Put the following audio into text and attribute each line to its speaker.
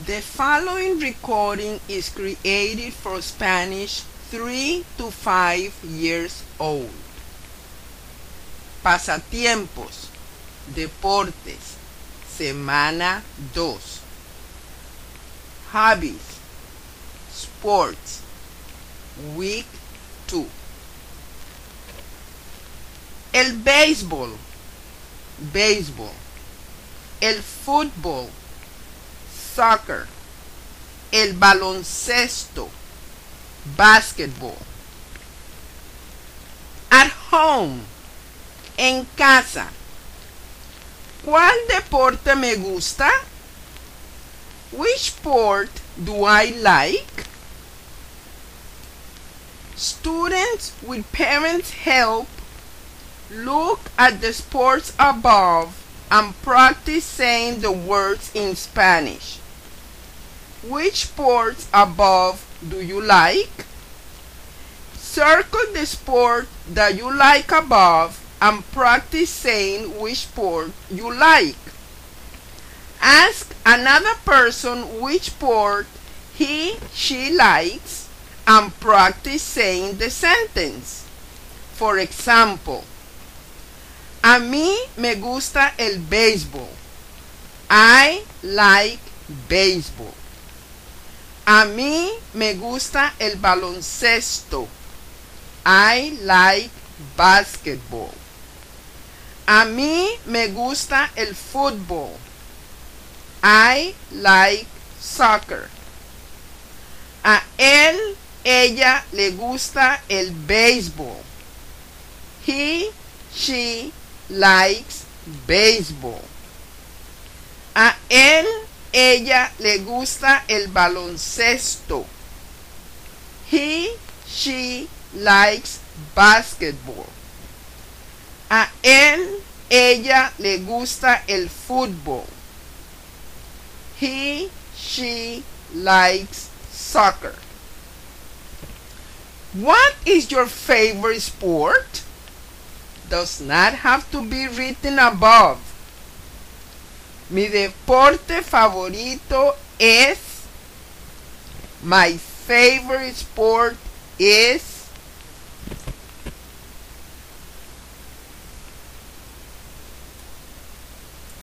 Speaker 1: The following recording is created for Spanish 3 to 5 years old. Pasatiempos, deportes, semana 2. Hobbies, sports, week 2. El béisbol, béisbol. El fútbol, soccer. El baloncesto, basketball. At home, en casa. ¿Cuál deporte me gusta? Which sport do I like? Students with parents' help look at the sports above and practice saying the words in Spanish. Which sports above do you like? Circle the sport that you like above and practice saying which sport you like. Ask another person which sport she likes and practice saying the sentence. For example, a mí me gusta el béisbol. I like baseball. A mí me gusta el baloncesto. I like basketball. A mí me gusta el fútbol. I like soccer. A él, ella le gusta el béisbol. He, she likes baseball. A él, ella le gusta el baloncesto. He, she likes basketball. A él, ella le gusta el fútbol. He, she likes soccer. What is your favorite sport? Does not have to be written above. Mi deporte favorito es. My favorite sport is.